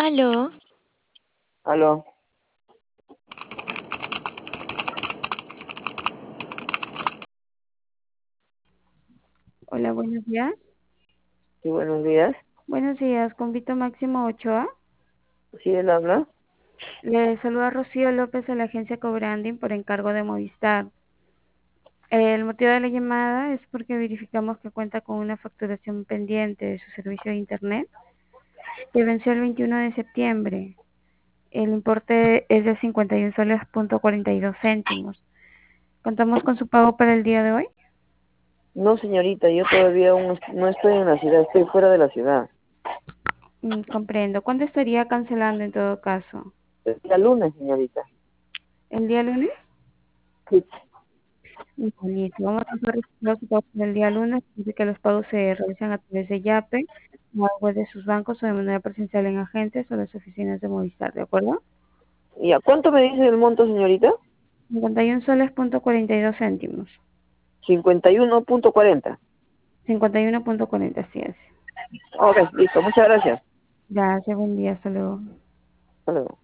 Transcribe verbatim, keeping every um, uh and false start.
Aló, Aló, Hola, buenos días. sí, buenos días. Buenos días, con Vito Máximo Ochoa. ¿Sí él habla? Le saluda Rocío López de la agencia Cobranding por encargo de Movistar. El motivo de la llamada es porque verificamos que cuenta con una facturación pendiente de su servicio de Internet que venció el veintiuno de septiembre. El importe es de cincuenta y un soles punto cuarenta y dos céntimos. ¿Contamos con su pago para el día de hoy? No, señorita, yo todavía aún est- no estoy en la ciudad, estoy fuera de la ciudad. Mm, comprendo. ¿Cuándo estaría cancelando en todo caso? El día lunes, señorita. ¿El día lunes? Sí. Listo, vamos a hacer los pagos el día lunes, dice que los pagos se realizan a través de Yape, en la web de sus bancos o de manera presencial en agentes o las oficinas de Movistar, ¿de acuerdo? ¿Y a cuánto me dice el monto, señorita? cincuenta y un soles punto cuarenta y dos céntimos. cincuenta y uno punto cuarenta. cincuenta y uno punto cuarenta, así es. Ok, listo, muchas gracias. Gracias, buen día, hasta luego. Hasta luego.